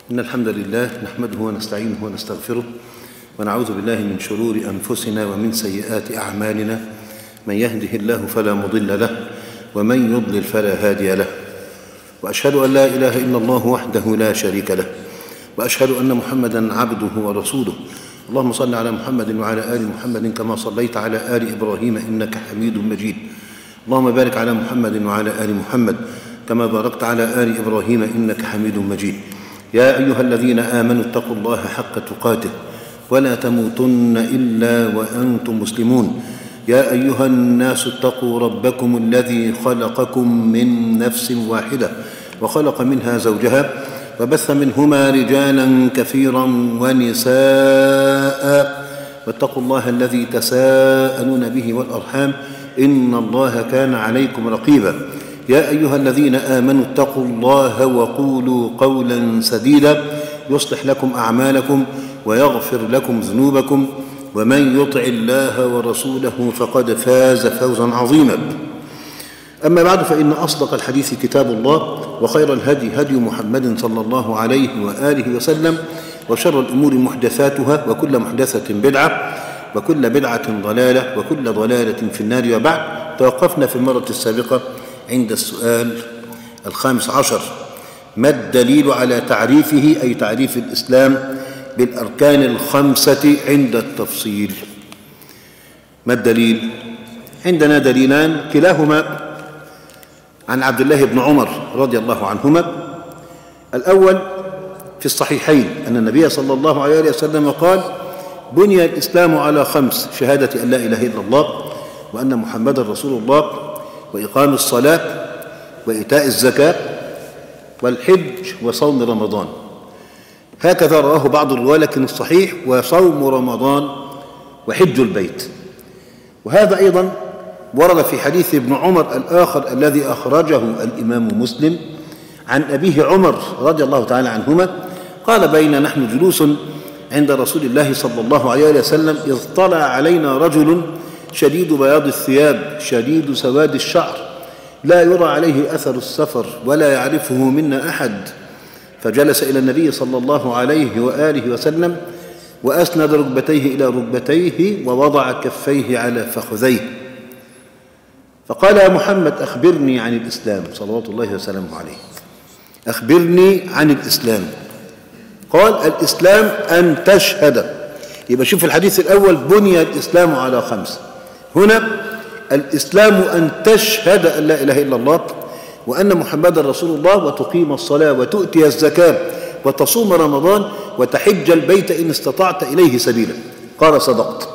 إن الحمد لله نحمده ونستعينه ونستغفره ونعوذ بالله من شرور أنفسنا ومن سيئات أعمالنا. من يهده الله فلا مضل له ومن يضلل فلا هادي له، وأشهد أن لا إله إلا الله وحده لا شريك له، وأشهد أن محمدًا عبده ورسوله. اللهم صل على محمد وعلى آل محمد كما صليت على آل إبراهيم إنك حميد مجيد. اللهم بارك على محمد وعلى آل محمد كما باركت على آل إبراهيم إنك حميد مجيد. يا أيها الذين آمنوا اتقوا الله حق تقاته ولا تموتن إلا وأنتم مسلمون. يا أيها الناس اتقوا ربكم الذي خلقكم من نفس واحدة وخلق منها زوجها وبث منهما رجالا كثيرا ونساء، واتقوا الله الذي تساءلون به والأرحام إن الله كان عليكم رقيبا. يا أيها الذين آمنوا اتقوا الله وقولوا قولا سديدا يصلح لكم أعمالكم ويغفر لكم ذنوبكم، ومن يطع الله ورسوله فقد فاز فوزا عظيما. أما بعد، فإن أصدق الحديث كتاب الله، وخير الهدي هدي محمد صلى الله عليه وآله وسلم، وشر الأمور محدثاتها، وكل محدثة بدعة، وكل بدعة ضلالة، وكل ضلالة في النار. وبعد، توقفنا في المرة السابقة عند السؤال 15: ما الدليل على تعريفه، أي تعريف الإسلام بالأركان 5 عند التفصيل؟ ما الدليل؟ عندنا دليلان، كلاهما عن عبد الله بن عمر رضي الله عنهما. الأول في الصحيحين أن النبي صلى الله عليه وسلم قال: بني الإسلام على 5: شهادة أن لا إله إلا الله وأن محمدا رسول الله، وإقام الصلاة، وإيتاء الزكاة، والحج، وصوم رمضان. هكذا رواه بعض الرواة، لكن الصحيح وصوم رمضان وحج البيت. وهذا أيضا ورد في حديث ابن عمر الآخر الذي أخرجه الإمام مسلم عن أبيه عمر رضي الله تعالى عنهما قال: بين نحن جلوس عند رسول الله صلى الله عليه وسلم إذ طلع علينا رجل شديد بياض الثياب شديد سواد الشعر لا يرى عليه أثر السفر ولا يعرفه منا أحد، فجلس إلى النبي صلى الله عليه وآله وسلم وأسند ركبتيه إلى ركبتيه ووضع كفيه على فخذيه، فقال: يا محمد أخبرني عن الإسلام، صلوات الله وسلامه عليه، أخبرني عن الإسلام. قال: الإسلام أن تشهد. يبقى شوف الحديث الأول: بني الإسلام على 5. هنا الإسلام أن تشهد أن لا إله إلا الله وأن محمدا رسول الله، وتقيم الصلاة، وتؤتي الزكاة، وتصوم رمضان، وتحج البيت إن استطعت إليه سبيلا. قال: صدقت.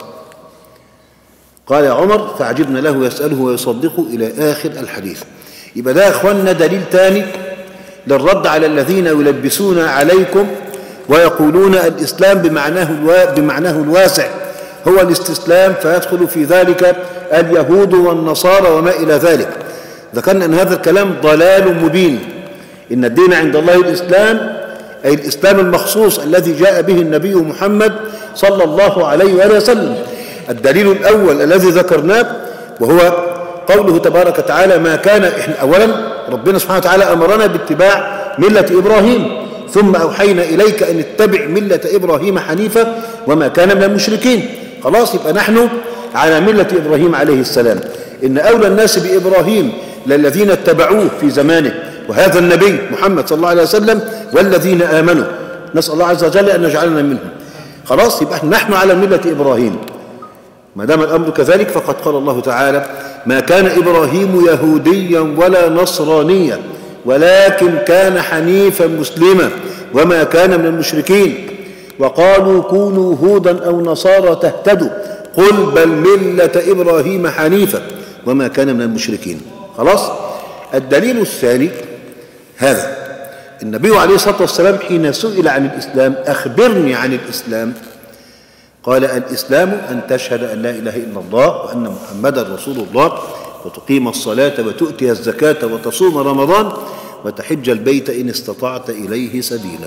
قال يا عمر: فعجبنا له يسأله ويصدقه إلى آخر الحديث. يبقى ده يا أخواننا دليل تاني للرد على الذين يلبسون عليكم ويقولون الإسلام بمعناه الواسع هو الاستسلام، فيدخل في ذلك اليهود والنصارى وما إلى ذلك. ذكرنا أن هذا الكلام ضلال مبين. إن الدين عند الله الإسلام، أي الإسلام المخصوص الذي جاء به النبي محمد صلى الله عليه وآله وسلم. الدليل الأول الذي ذكرناه وهو قوله تبارك وتعالى: ما كان أولا ربنا سبحانه وتعالى أمرنا باتباع ملة إبراهيم، ثم أوحينا إليك أن اتبع ملة إبراهيم حنيفة وما كان من المشركين. خلاص، يبقى نحن على ملة إبراهيم عليه السلام. إن أولى الناس بإبراهيم للذين اتبعوه في زمانه، وهذا النبي محمد صلى الله عليه وسلم، والذين آمنوا. نسأل الله عز وجل أن يجعلنا منهم. خلاص، يبقى نحن على ملة إبراهيم. ما دام الأمر كذلك فقد قال الله تعالى: ما كان إبراهيم يهوديا ولا نصرانيا ولكن كان حنيفا مسلما وما كان من المشركين. وقالوا: كونوا هودا أو نصارى تهتدوا، قل بل ملة إبراهيم حنيفا وما كان من المشركين. خلاص. الدليل الثاني هذا: النبي عليه الصلاة والسلام حين سئل عن الإسلام: أخبرني عن الإسلام، قال: الإسلام أن تشهد أن لا إله إلا الله وأن محمدا رسول الله، وتقيم الصلاة، وتؤتي الزكاة، وتصوم رمضان، وتحج البيت إن استطعت إليه سبيلا.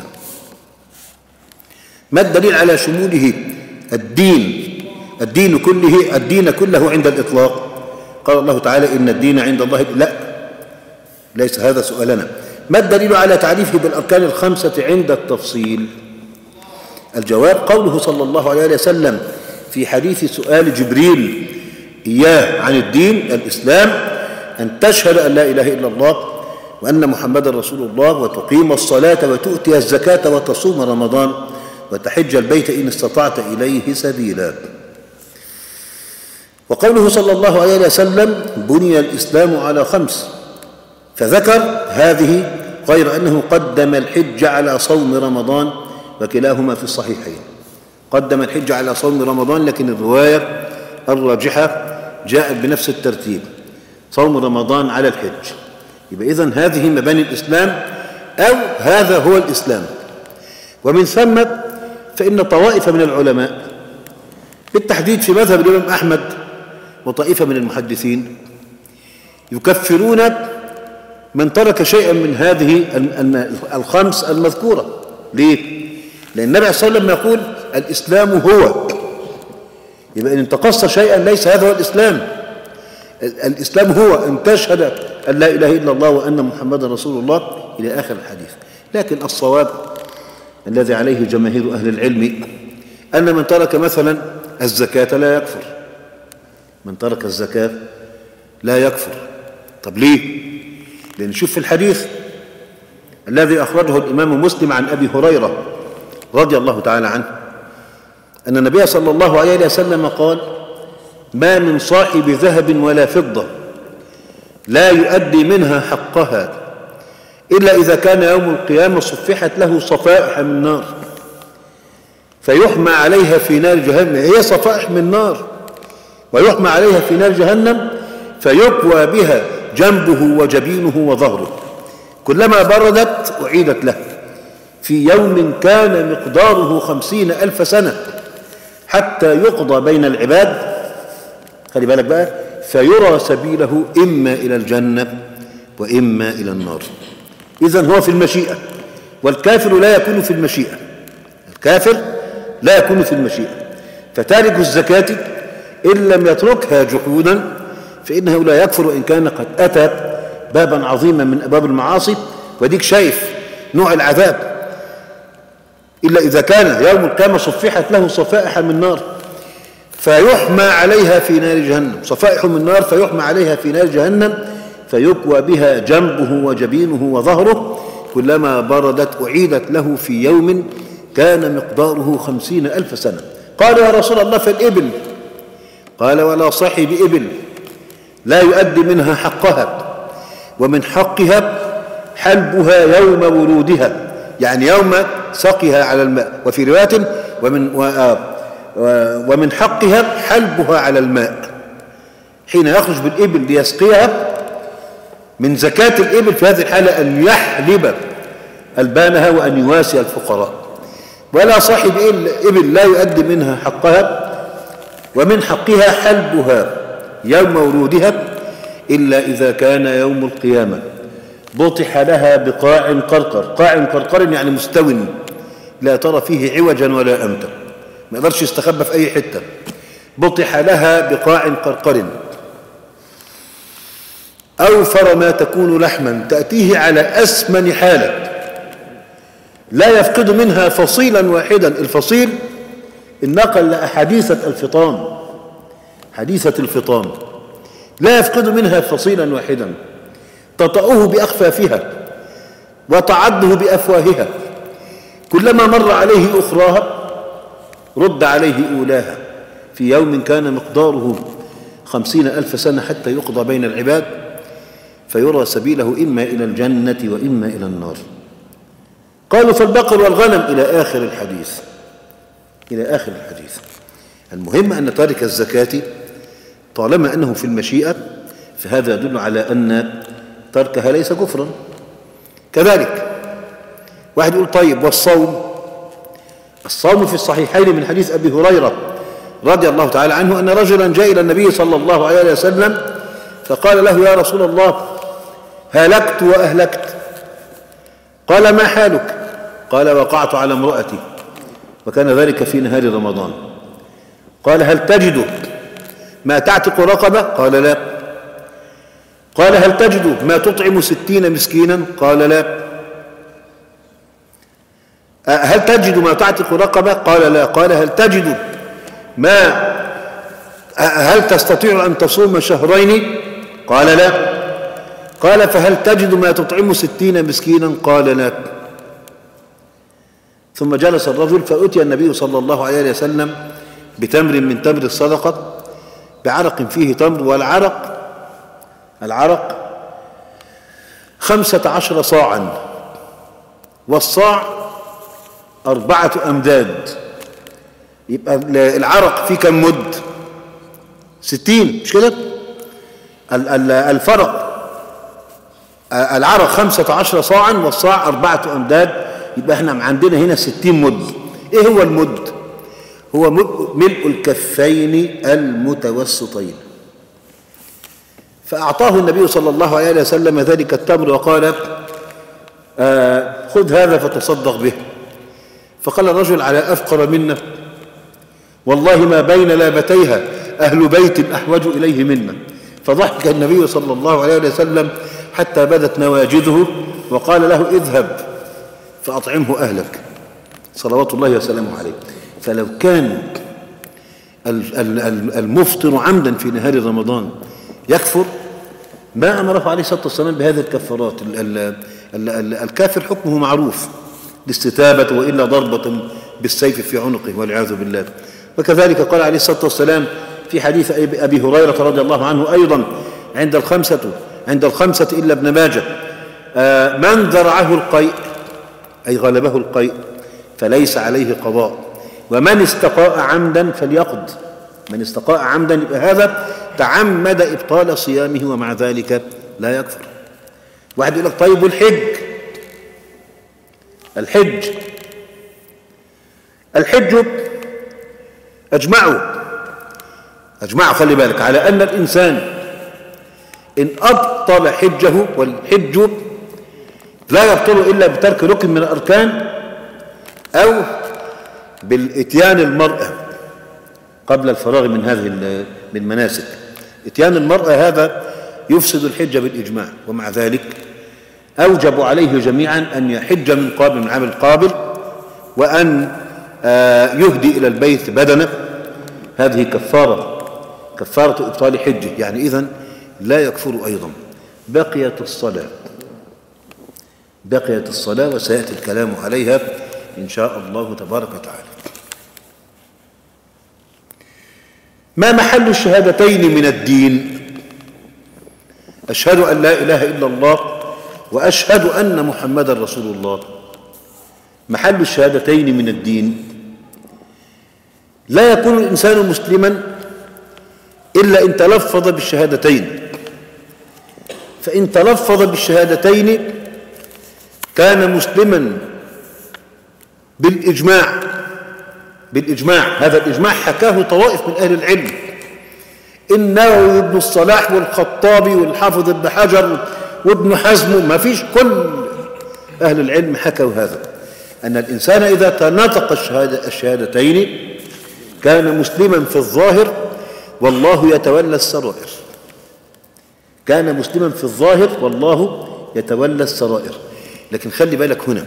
ما الدليل على شموله الدين كله عند الإطلاق؟ قال الله تعالى: إن الدين عند الله. لا، ليس هذا سؤالنا. ما الدليل على تعريفه بالأركان الخمسة عند التفصيل؟ الجواب قوله صلى الله عليه وسلم في حديث سؤال جبريل إياه عن الدين الإسلام: أن تشهد أن لا إله إلا الله وأن محمدا رسول الله وتقيم الصلاة وتؤتي الزكاة وتصوم رمضان وتحج البيت إن استطعت إليه سبيلا. وقوله صلى الله عليه وسلم: بني الإسلام على خمس، فذكر هذه غير أنه قدم الحج على صوم رمضان، وكلاهما في الصحيحين. قدم الحج على صوم رمضان، لكن الرواية الراجحة جاءت بنفس الترتيب: صوم رمضان على الحج. يبقى إذن هذه مباني الإسلام، أو هذا هو الإسلام. ومن ثم فإن طوائف من العلماء، بالتحديد في مذهب الإمام أحمد وطائفة من المحدثين، يكفرون من ترك شيئا من هذه الخمس المذكورة. ليه؟ لأن النبي صلى الله عليه وسلم يقول: الإسلام هو. يبقى إن انتقصت شيئا ليس هذا هو الإسلام. الإسلام هو أن تشهد أن لا إله إلا الله وأن محمدا رسول الله إلى آخر الحديث. لكن الصواب الذي عليه جماهير أهل العلم أن من ترك مثلا الزكاة لا يكفر. من ترك الزكاة لا يكفر. طب ليه؟ لأن شوف في الحديث الذي أخرجه الإمام مسلم عن أبي هريرة رضي الله تعالى عنه أن النبي صلى الله عليه وسلم قال: ما من صاحب ذهب ولا فضة لا يؤدي منها حقها إلا إذا كان يوم القيامة صفحت له صفائح من نار فيحمى عليها في نار جهنم. هي صفائح من نار، ويحمى عليها في نار جهنم فيكوى بها جنبه وجبينه وظهره، كلما بردت أعيدت له في يوم كان مقداره 50,000 سنة حتى يقضى بين العباد. خلي بالك بقى: فيرى سبيله إما إلى الجنة وإما إلى النار. إذن هو في المشيئة، والكافر لا يكون في المشيئة. الكافر لا يكون في المشيئة. فتارك الزكاة إن لم يتركها جحودا فإنه لا يكفر، وإن كان قد أتى بابا عظيما من أبواب المعاصي. وديك شايف نوع العذاب: إلا إذا كان يوم القيامة صفحت له صفائح من نار فيحمى عليها في نار جهنم. صفائح من نار فيحمى عليها في نار جهنم فيكوى بها جنبه وجبينه وظهره، كلما بردت أعيدت له في يوم كان مقداره 50,000 سنة. قال: يا رسول الله فالإبل؟ قال: ولا صاحب إبل لا يؤدي منها حقها، ومن حقها حلبها يوم ولودها، يعني يوم سقيها على الماء. وفي رواية: ومن حقها حلبها على الماء. حين يخرج بالإبل ليسقيها، من زكاة الإبل في هذه الحالة أن يحلب ألبانها وأن يواسي الفقراء. ولا صاحب إبل لا يؤدي منها حقها، ومن حقها حلبها يوم ورودها إلا إذا كان يوم القيامة بطح لها بقاع قرقر. قاع قرقر يعني مستو لا ترى فيه عوجا ولا أمتا، ما يقدرش يستخبى في أي حتة. بطح لها بقاع قرقر أوفر ما تكون لحما تأتيه على أسمن حالة لا يفقد منها فصيلا واحدا. الفصيل النقل حديثة الفطام، حديثة الفطام لا يفقد منها فصيلا واحدا، تطأه بأخفافها وتعده بأفواهها، كلما مر عليه أخراها رد عليه أولاها، في يوم كان مقداره 50,000 سنة حتى يقضى بين العباد فيرى سبيله إما إلى الجنة وإما إلى النار. قالوا: فالبقر والغنم إلى آخر الحديث. إلى آخر الحديث. المهم أن تارك الزكاة طالما أنه في المشيئة فهذا يدل على أن تركها ليس كفرا. كذلك واحد يقول: طيب والصوم؟ الصوم في الصحيحين من حديث أبي هريرة رضي الله تعالى عنه أن رجلا جاء إلى النبي صلى الله عليه وسلم فقال له: يا رسول الله هلكت وأهلكت. قال: ما حالك؟ قال: وقعت على امرأتي، وكان ذلك في نهار رمضان. قال: هل تجد ما تعتق رقبة؟ قال: لا. قال هل تجد ما تطعم 60 مسكينا؟ قال لا. هل تجد ما تعتق رقبة؟ قال لا. قال هل تستطيع أن تصوم شهرين؟ قال لا. قال فهل تجد ما تطعم 60 مسكينا؟ قال لا. ثم جلس الرجل فأتي النبي صلى الله عليه وسلم بتمر من تمر الصدقة بعرق فيه تمر، العرق 15 صاعا، والصاع 4 أمداد. يبقى العرق فيه كم مد؟ 60، مش كده؟ الفرق العرق 15 صاعا والصاع 4 أمداد، يبقى احنا عندنا هنا 60 مد. ايه هو المد؟ هو ملء الكفين المتوسطين. فأعطاه النبي صلى الله عليه وسلم ذلك التمر وقال خذ هذا فتصدق به. فقال الرجل على أفقر منا والله ما بين لابتيها أهل بيت أحوج إليه منا. فضحك النبي صلى الله عليه وسلم حتى بدت نواجذه وقال له اذهب فأطعمه أهلك صلوات الله وسلامه عليه. فلو كان المفطر عمدا في نهار رمضان يكفر ما أمره عليه الصلاة والسلام بهذه الكفارات. الكافر حكمه معروف، الاستتابة وإلا ضربة بالسيف في عنقه والعياذ بالله. وكذلك قال عليه الصلاة والسلام في حديث أبي هريرة رضي الله عنه أيضا عند الخمسة إلا ابن ماجه من ذرعه القيء أي غلبه القيء فليس عليه قضاء، ومن استقاء عمدا فليقض. من استقاء عمدا يبقى هذا تعمد إبطال صيامه ومع ذلك لا يكفر. واحد يقول لك طيب الحج أجمعوا خلي بالك على أن الإنسان إن أبطل حجه، والحج لا يبطل إلا بترك ركن من الأركان أو بالإتيان المرأة قبل الفراغ من هذه المناسك. إتيان المرأة هذا يفسد الحج بالإجماع، ومع ذلك أوجب عليه جميعا أن يحج من عام القابل وأن يهدي إلى البيت بدنه. هذه كفارة إبطال حجه، يعني إذن لا يكفر أيضا. بقيت الصلاة وسيأتي الكلام عليها إن شاء الله تبارك وتعالى. ما محل الشهادتين من الدين؟ أشهد أن لا إله إلا الله وأشهد أن محمدا رسول الله. محل الشهادتين من الدين. لا يكون الإنسان مسلما إلا إن تلفظ بالشهادتين، فإن تلفظ بالشهادتين كان مسلما بالإجماع. هذا الإجماع حكاه طوائف من أهل العلم، النووي وابن الصلاح والخطابي والحافظ ابن حجر وابن حزم، ما فيش، كل أهل العلم حكوا هذا، أن الإنسان إذا تناطق الشهادتين كان مسلما في الظاهر والله يتولى السرائر. كان مسلما في الظاهر والله يتولى السرائر. لكن خلي بالك هنا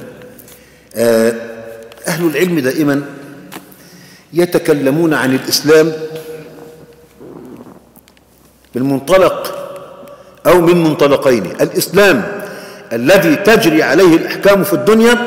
أهل العلم دائما يتكلمون عن الإسلام بالمنطلق أو من منطلقين: الإسلام الذي تجري عليه الأحكام في الدنيا،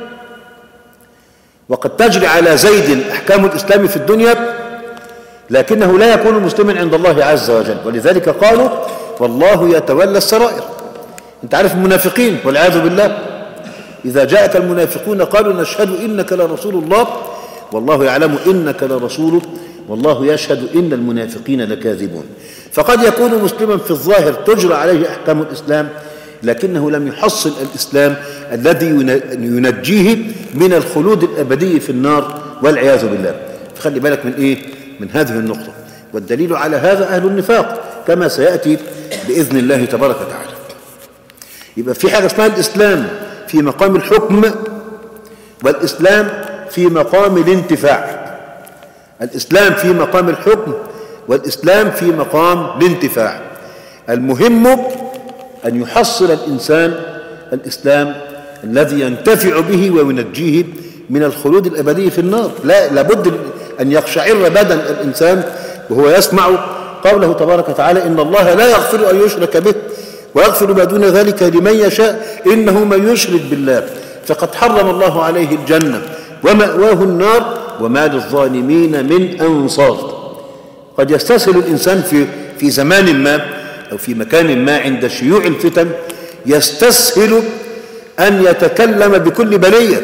وقد تجري على زيد أحكام الإسلام في الدنيا لكنه لا يكون مسلما عند الله عز وجل، ولذلك قالوا والله يتولى السرائر. أنت عارف المنافقين والعياذ بالله إذا جاءك المنافقون قالوا نشهد إنك لرسول الله والله يعلم إنك لرسوله والله يشهد إن المنافقين لكاذبون. فقد يكون مسلما في الظاهر تجرى عليه أحكام الإسلام لكنه لم يحصل الإسلام الذي ينجيه من الخلود الأبدي في النار والعياذ بالله. فخلي بالك من إيه؟ من هذه النقطة. والدليل على هذا أهل النفاق كما سيأتي بإذن الله تبارك وتعالى. يبقى في حاجة اسمها الإسلام في مقام الحكم والإسلام في مقام الانتفاع. الإسلام في مقام الحكم والإسلام في مقام الانتفاع. المهم أن يحصل الإنسان الإسلام الذي ينتفع به وينجيه من الخلود الأبدي في النار. لا، لابد أن يقشعر بدن الإنسان وهو يسمع قوله تبارك وتعالى: إن الله لا يغفر أن يشرك به ويغفر ما دون ذلك لمن يشاء إنه من يشرك بالله فقد حرم الله عليه الجنة ومأواه النار وما للظالمين من أنصار. قد يستسهل الإنسان في زمان ما أو في مكان ما عند شيوع الفتن، يستسهل أن يتكلم بكل بلية،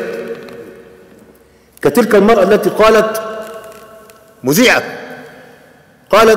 كتلك المرأة التي قالت، مذيعة، قالت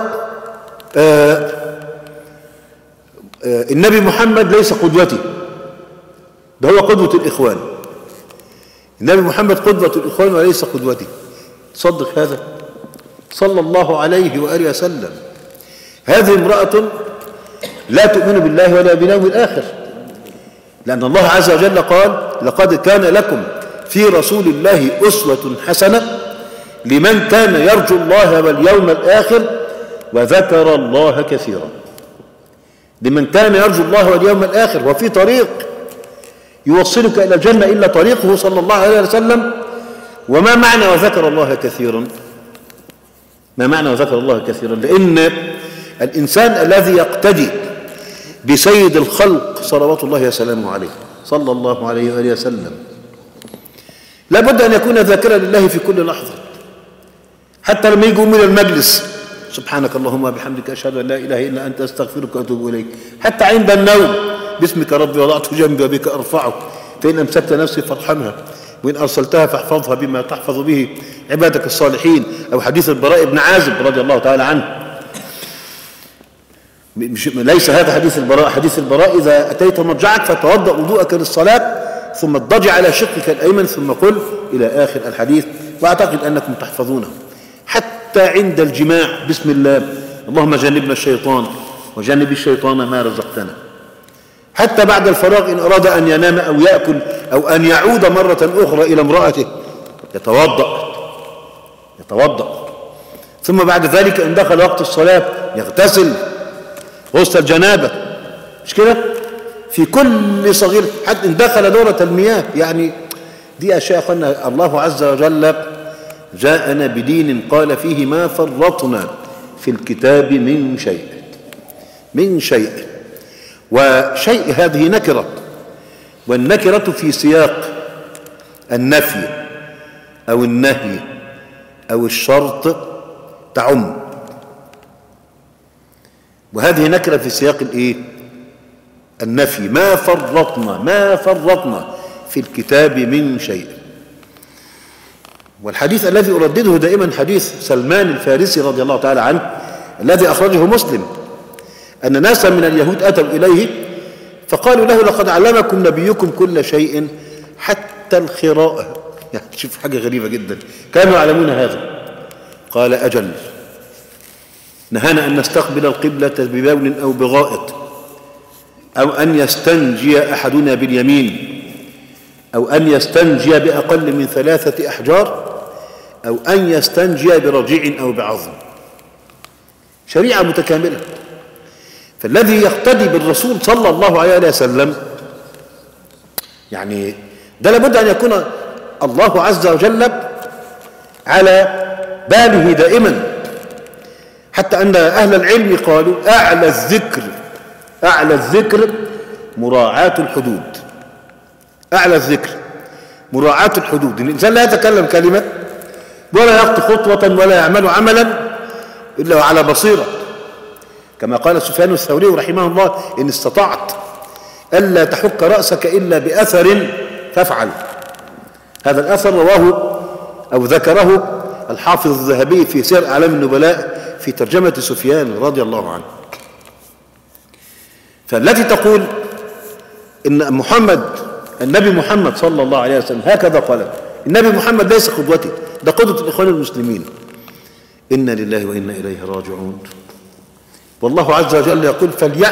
النبي محمد ليس قدوتي، ده هو قدوة الإخوان. النبي محمد قدوة الإخوان وليس قدوتي. تصدق هذا؟ صلى الله عليه وآله وسلم. هذه امرأة لا تؤمن بالله ولا باليوم الآخر، لأن الله عز وجل قال: لقد كان لكم في رسول الله أسوة حسنة لمن كان يرجو الله واليوم الآخر وذكر الله كثيرا. لمن كان يرجو الله واليوم الآخر. وفي طريق يوصلك إلى الجنة إلا طريقه صلى الله عليه وسلم. وما معنى وذكر الله كثيرا؟ ما معنى وذكر الله كثيرا؟ لأن الإنسان الذي يقتدي بسيد الخلق صلوات الله وسلامه عليه صلى الله عليه وآله وسلم لابد أن يكون ذاكرا لله في كل لحظة، حتى لما يجوا من المجلس: سبحانك اللهم وبحمدك أشهد أن لا إله إلا أنت أستغفرك وأتوب إليك. حتى عند النوم: باسمك ربي وضعت جنبي وبك أرفعه، فإن أمسكت نفسي فارحمها وإن أرسلتها فاحفظها بما تحفظ به عبادك الصالحين. أو حديث البراء بن عازب رضي الله تعالى عنه. ليس هذا حديث البراء. حديث البراء: إذا أتيت مضجعك فتوضأ وضوءك للصلاة ثم اضطجع على شقك الأيمن ثم قل إلى آخر الحديث. وأعتقد أنكم تحفظونه. حتى عند الجماع: بسم الله اللهم جنبنا الشيطان وجنب الشيطان ما رزقتنا. حتى بعد الفراغ إن أراد أن ينام أو يأكل أو أن يعود مرة أخرى إلى امرأته يتوضأ. ثم بعد ذلك إن دخل وقت الصلاة يغتسل غسل الجنابة. مش كده؟ في كل صغير، حتى إن دخل دورة المياه. يعني دي أشياء أخوانا الله عز وجل جاءنا بدين قال فيه: ما فرطنا في الكتاب من شيء. وشيء هذه نكرة، والنكرة في سياق النفي أو النهي أو الشرط تعم، وهذه نكرة في سياق النفي. ما فرطنا في الكتاب من شيء. والحديث الذي أردده دائما حديث سلمان الفارسي رضي الله تعالى عنه الذي أخرجه مسلم، أن ناسا من اليهود أتوا إليه فقالوا له: لقد علمكم نبيكم كل شيء حتى الخراءة. يعني شوف حاجة غريبة جدا، كانوا يعلمون هذا. قال: أجل، نهانا أن نستقبل القبلة ببول أو بغائط، أو أن يستنجي أحدنا باليمين، أو أن يستنجي بأقل من 3 أحجار، أو أن يستنجي برجيع أو بعظم. شريعة متكاملة. فالذي يقتدي بالرسول صلى الله عليه وسلم يعني ده لابد أن يكون الله عز وجل على باله دائما. حتى أن أهل العلم قالوا: أعلى الذكر مراعاة الحدود. أعلى الذكر مراعاة الحدود. الإنسان لا يتكلم كلمة ولا يخطو خطوة ولا يعمل عملا إلا على بصيرة، كما قال سفيان الثوري رحمه الله: إن استطعت ألا تحك رأسك إلا بأثر فافعل. هذا الأثر رواه أو ذكره الحافظ الذهبي في سير أعلام النبلاء في ترجمة سفيان رضي الله عنه. فالتي تقول إن النبي محمد صلى الله عليه وسلم هكذا قال: النبي محمد ليس قدوتي، ده قدوة الإخوان المسلمين. إنا لله وإنا إليه راجعون. والله عز وجل يقول: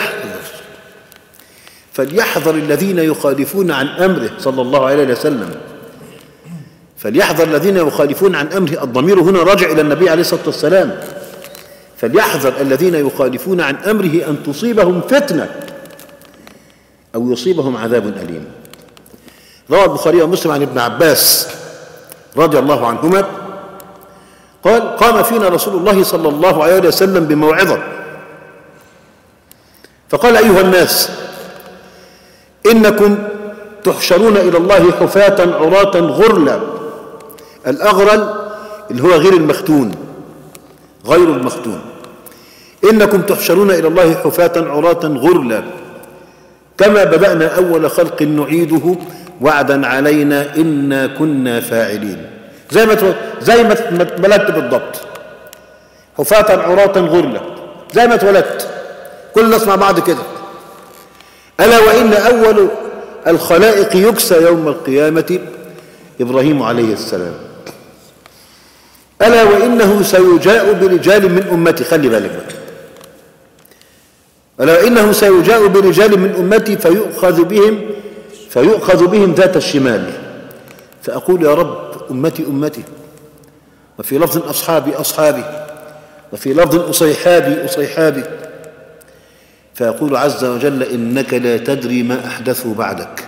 فليحذر الذين يخالفون عن أمره صلى الله عليه وسلم. فليحذر الذين يخالفون عن أمره. الضمير هنا راجع إلى النبي عليه الصلاة والسلام. فليحذر الذين يخالفون عن أمره أن تصيبهم فتنة أو يصيبهم عذاب أليم. روى البخاري ومسلم عن ابن عباس رضي الله عنهما قال: قام فينا رسول الله صلى الله عليه وسلم بموعظة فقال: أيها الناس، إنكم تحشرون إلى الله حفاة عراة غرلا. الأغرل اللي هو غير المختون، غير المختون. إنكم تحشرون إلى الله حفاة عراة غرلا كما بدأنا أول خلق نعيده وعدا علينا إنا كنا فاعلين. زي ما اتولدت بالضبط، حفاة عراة غرلا، زي ما اتولدت. كل الناس مع بعض كده. ألا وإن أول الخلائق يكسى يوم القيامة إبراهيم عليه السلام. ألا وإنه سيجاء برجال من أمتي، خلي بالك بقى. ألا وإنه سيجاء برجال من أمتي فيؤخذ بهم ذات الشمال، فأقول: يا رب، أمتي أمتي. وفي لفظ: أصحابي أصحابي. وفي لفظ: أصيحابي أصيحابي. فيقول عز وجل: إنك لا تدري ما أحدثوا بعدك.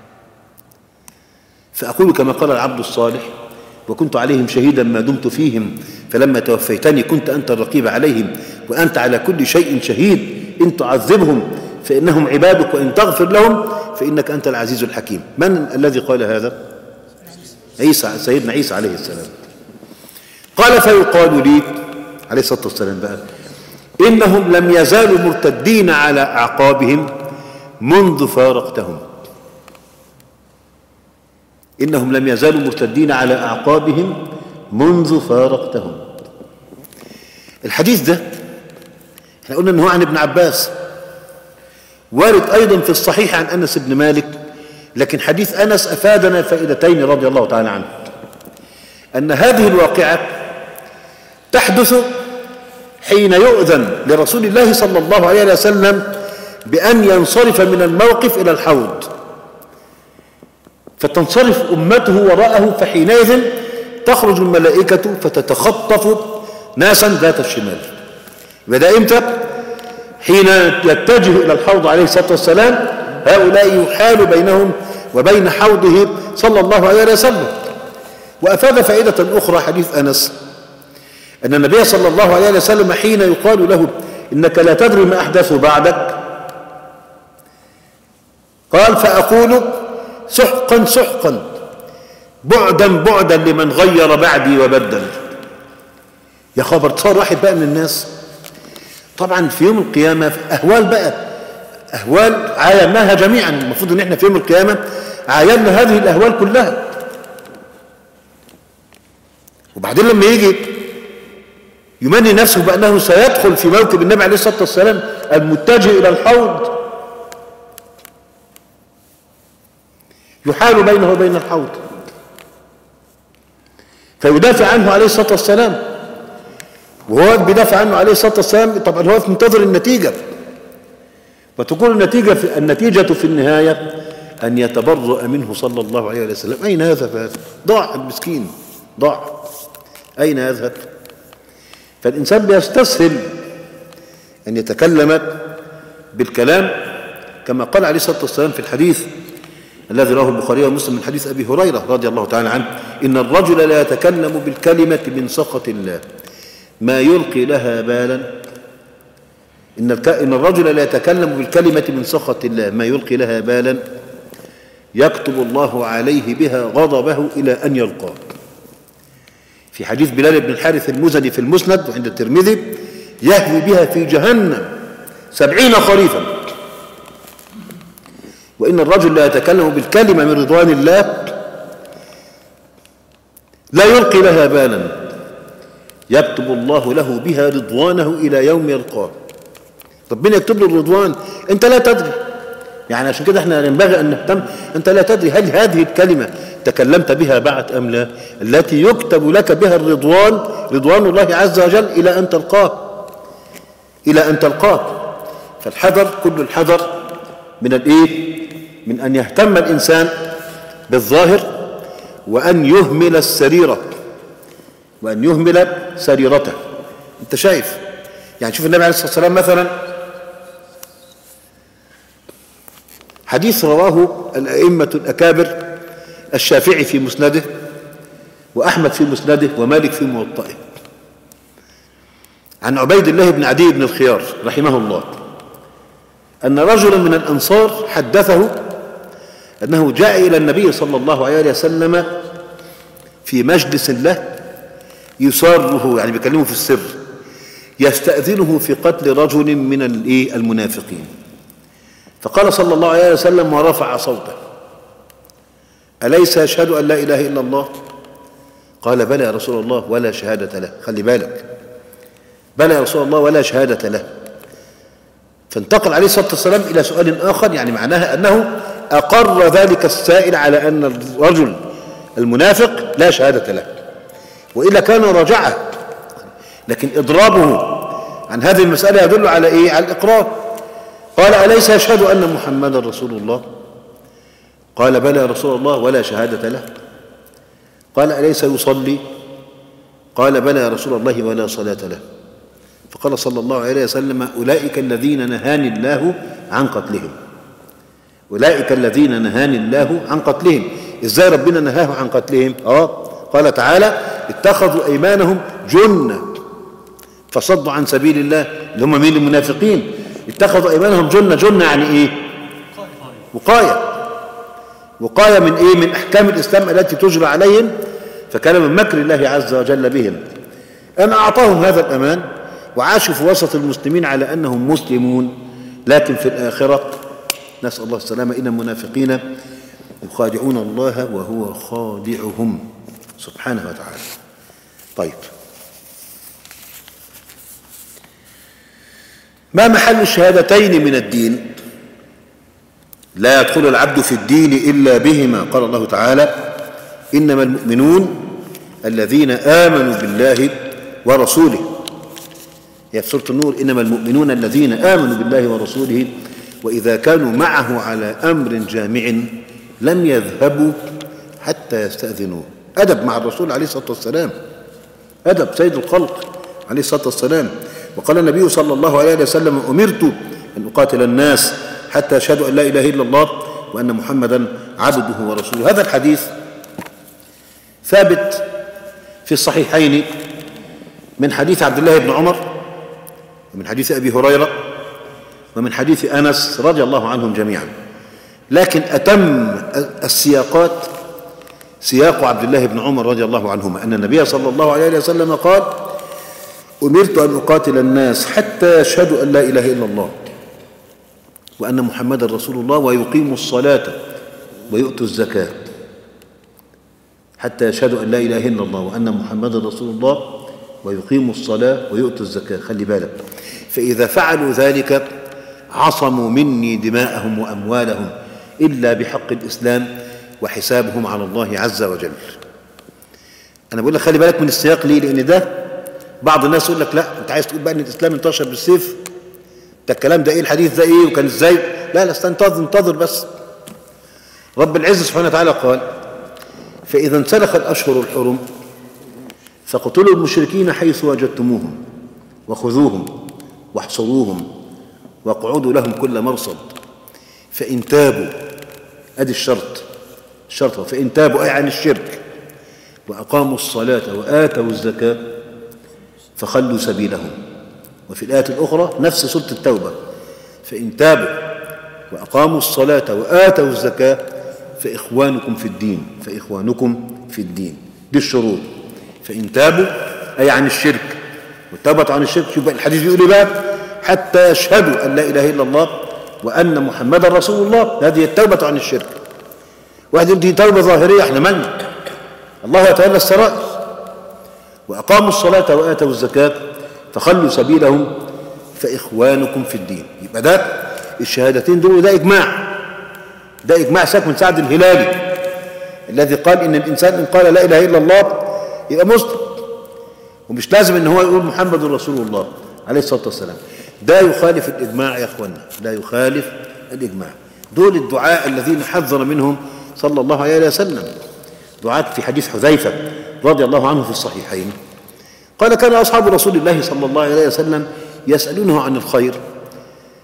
فأقول كما قال العبد الصالح: وكنت عليهم شهيدا ما دمت فيهم فلما توفيتني كنت أنت الرقيب عليهم وأنت على كل شيء شهيد إن تعذبهم فإنهم عبادك وإن تغفر لهم فإنك أنت العزيز الحكيم. من الذي قال هذا؟ عيسى، سيدنا عيسى عليه السلام. قال: فيقال لي عليه الصلاة والسلام بقى: إنهم لم يزالوا مرتدين على أعقابهم منذ فارقتهم. إنهم لم يزالوا مرتدين على أعقابهم منذ فارقتهم. الحديث ده احنا قلنا أنه عن ابن عباس، وارد أيضا في الصحيح عن أنس بن مالك، لكن حديث أنس أفادنا فائدتين رضي الله تعالى عنه: أن هذه الواقعة تحدث حين يؤذن لرسول الله صلى الله عليه وسلم بأن ينصرف من الموقف إلى الحوض، فتنصرف أمته وراءه، فحينئذ تخرج الملائكة فتتخطف ناسا ذات الشمال. بدأ إمتى؟ حين يتجه إلى الحوض عليه الصلاة والسلام، هؤلاء يحال بينهم وبين حوضه صلى الله عليه وسلم. وأفاد فائدة أخرى حديث أنس أن النبي صلى الله عليه وسلم حين يقال له: إنك لا تدري ما أحدثوا بعدك، قال: فأقول: سحقا سحقا، بعدا بعدا لمن غير بعدي وبدل. يا خبر، صار واحد بقى من الناس طبعا في يوم القيامة أهوال بقى، أهوال عايناها جميعا. المفروض أن احنا في يوم القيامة عايننا هذه الأهوال كلها. وبعدين لما يجي يمني نفسه بأنه سيدخل في موكب النبي عليه الصلاة والسلام المتجه إلى الحوض، يحال بينه وبين الحوض فيدافع عنه عليه الصلاة والسلام، وهو بيدافع عنه عليه الصلاة والسلام. طبعا هو منتظر النتيجة، وتكون النتيجة في النهاية أن يتبرأ منه صلى الله عليه وسلم. أين يذهب هذا؟ ضاع المسكين، ضاع. أين يذهب؟ فالإنسان بيستسهل أن يتكلم بالكلام كما قال عليه الصلاة والسلام في الحديث الذي رواه البخاري ومسلم من حديث أبي هريرة رضي الله تعالى عنه: إن الرجل لا يتكلم بالكلمة من سخط الله ما يلقي لها بالا. إن الرجل لا يتكلم بالكلمة من سخط الله ما يلقي لها بالا يكتب الله عليه بها غضبه إلى أن يلقاه. في حديث بلال بن الحارث المزني في المسند وعند الترمذي: يهوي بها في جهنم 70 خريفا. وإن الرجل لا يتكلم بالكلمة من رضوان الله لا يلقي لها بالا يكتب الله له بها رضوانه إلى يوم يلقاه. ربنا يكتب له الرضوان، أنت لا تدري. يعني عشان كده احنا ينبغي أن نهتم. أنت لا تدري هل هذه الكلمة تكلمت بها بعد أم لا، التي يكتب لك بها الرضوان، رضوان الله عز وجل إلى أن تلقاه، إلى أن تلقاه. فالحذر، كل الحذر من أن يهتم الإنسان بالظاهر وأن يهمل السريرة، وأن يهمل سريرته. أنت شايف، يعني شوف النبي عليه الصلاة والسلام مثلا حديث رواه الأئمة الأكابر، الشافعي في مسنده، وأحمد في مسنده، ومالك في موطئه، عن عبيد الله بن عدي بن الخيار رحمه الله أن رجلا من الأنصار حدثه أنه جاء إلى النبي صلى الله عليه وسلم في مجلس له يساره، يعني بيكلمه في السر، يستأذنه في قتل رجل من المنافقين. فقال صلى الله عليه وسلم ورفع صوته: أليس يشهد أن لا إله إلا الله؟ قال: بلى يا رسول الله ولا شهادة له. خلي بالك، بلى يا رسول الله ولا شهادة له. فانتقل عليه الصلاة والسلام إلى سؤال آخر، يعني معناها أنه أقر ذلك السائل على أن الرجل المنافق لا شهادة له، وإلا كان رجعه، لكن إضرابه عن هذه المسألة يدل على إيه؟ على الإقرار. قال: أليس يشهد أن محمدا رسول الله؟ قال: بلى يا رسول الله ولا شهادة له. قال: أليس يصلي؟ قال: بلى يا رسول الله ولا صلاة له. فقال صلى الله عليه وسلم: أولئك الذين نهاني الله عن قتلهم. أولئك الذين نهاني الله عن قتلهم. إزاي ربنا نهاه عن قتلهم؟ قال تعالى: اتخذوا أيمانهم جنة فصدوا عن سبيل الله، اللي هم مين؟ المنافقين. اتخذوا أيمانهم جنة. جنة يعني إيه؟ وقاية من إيه؟ من أحكام الإسلام التي تجرى عليهم، فكان من مكر الله عز وجل بهم. أن أعطاهم هذا الأمان وعاشوا في وسط المسلمين على أنهم مسلمون، لكن في الآخرة نسأل الله السلامة إن المنافقين يخادعون الله وهو خادعهم سبحانه وتعالى. طيب، ما محل الشهادتين من الدين؟ لا يدخل العبد في الدين إلا بهما. قال الله تعالى: إنما المؤمنون الذين آمنوا بالله ورسوله. هي في سورة النور: إنما المؤمنون الذين آمنوا بالله ورسوله وإذا كانوا معه على أمر جامع لم يذهبوا حتى يستأذنوه. أدب مع الرسول عليه الصلاة والسلام، أدب سيد الخلق عليه الصلاة والسلام. وقال النبي صلى الله عليه وسلم: أمرت أن أقاتل الناس حتى يشهدوا أن لا إله إلا الله وأن محمدا عبده ورسوله. هذا الحديث ثابت في الصحيحين من حديث عبد الله بن عمر، ومن حديث أبي هريرة، ومن حديث أنس رضي الله عنهم جميعا. لكن أتم السياقات سياق عبد الله بن عمر رضي الله عنهما أن النبي صلى الله عليه وسلم قال: أمرت أن أقاتل الناس حتى يشهدوا أن لا إله إلا الله وأن محمدا رسول الله ويقيموا الصلاة ويؤتوا الزكاة. حتى يشهدوا أن لا إله إلا الله وأن محمدا رسول الله ويقيموا الصلاة ويؤتوا الزكاة. خلي بالك، فإذا فعلوا ذلك عصموا مني دماءهم وأموالهم إلا بحق الإسلام وحسابهم على الله عز وجل. أنا بقول لك خلي بالك من السياق. ليه؟ لأن ده بعض الناس يقول لك: لا أنت عايز تقول بقى أن الإسلام انتشر بالسيف؟ ده الكلام ده إيه؟ الحديث ده إيه؟ وكان إزاي؟ لا انتظر بس. رب العزة سبحانه وتعالى قال: فإذا انسلخ الأشهر الحرم فاقتلوا المشركين حيث وجدتموهم وخذوهم واحصروهم واقعدوا لهم كل مرصد فإن تابوا. أدي الشرط فإن تابوا أي عن الشرك وأقاموا الصلاة وآتوا الزكاة فخلوا سبيلهم. وفي الآية الأخرى نفس سورة التوبة: فإن تابوا وأقاموا الصلاة وآتوا الزكاة فإخوانكم في الدين. دي الشروط. فإن تابوا أي عن الشرك وتابت عن الشرك. شوف الحديث بيقول إيه بقى: حتى يشهدوا أن لا إله إلا الله وأن محمدا رسول الله. هذه التوبة عن الشرك. واحد دي توبة ظاهرية، احنا مالنا، الله يتولى السرائر. وأقاموا الصلاة وآتوا الزكاة فخلوا سبيلهم فإخوانكم في الدين. يبقى ده الشهادتين دول، ده إجماع ساك من سعد الهلالي الذي قال إن الإنسان إن قال لا إله إلا الله يبقى مسلم، ومش لازم إن هو يقول محمد رسول الله عليه الصلاة والسلام. ده يخالف الإجماع يا أخوانا، لا يخالف الإجماع. دول الدعاء الذين حذر منهم صلى الله عليه وسلم. دعاء في حديث حذيفة رضي الله عنه في الصحيحين قال: كان أصحاب رسول الله صلى الله عليه وسلم يسألونه عن الخير